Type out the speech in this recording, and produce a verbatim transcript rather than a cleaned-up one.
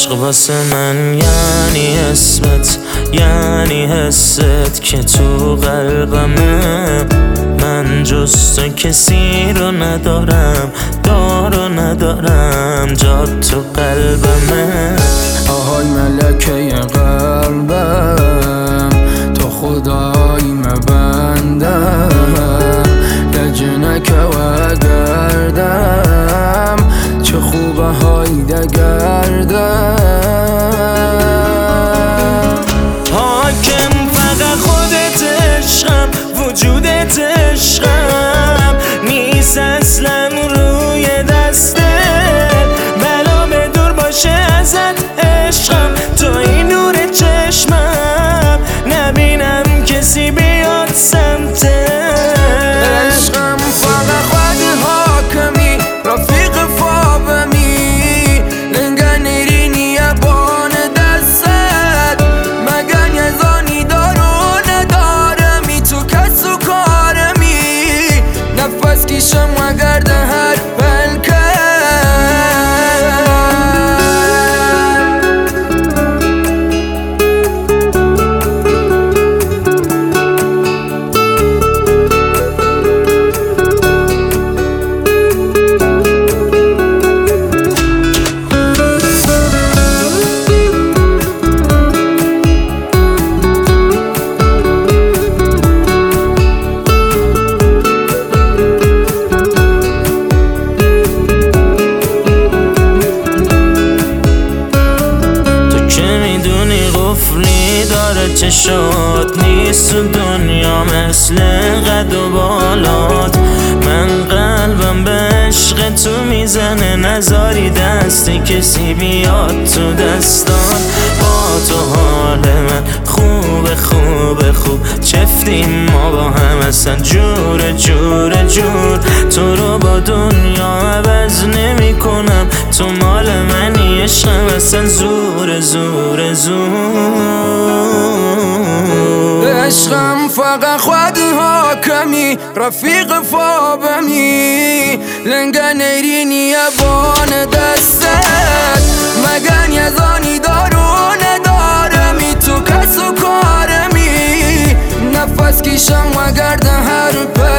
عشق واسه من یعنی اسمت، یعنی حست که تو قلبمه. من جز تو کسی رو ندارم، دارو ندارم، جا تو قلبمه. آهای ملکه قلبم، تو خدایی مبندم، لجنک و گردم، چه خوبه های دگردم. حاکم فقط خودت عشقم، وجودت عشقم، نیست اصلا روی دستت. بلا به دور باشه ازت عشقم، تو این نور چشمم، نبینم کسی بیاد سمتت. عشقم فقط خود حاکمی، رفیق فابمی، لنگن رینی بان دستت. مگن یزانی دارو ندارمی، تو کس و کارمی، نفس کشم و گرده هر بلکه. چشات نیست تو دنیا مثل قد و بالات. من قلبم به عشق تو میزنه، نذاری دست کسی بیاد تو دستان. با تو حال من خوب خوب خوب، چفتیم ما با هم اصلا جور جور جور. تو رو با دنیا عوض نمی کنم، تو مال منی عشقم اصلا زور زور زور. عشقم فقط خود حاکمی، رفیق فابمی، لنگن رینی بان دستت. مگن یزانی دارو ندارمی، تو کس و کارمی، نفس کشم و گرده هر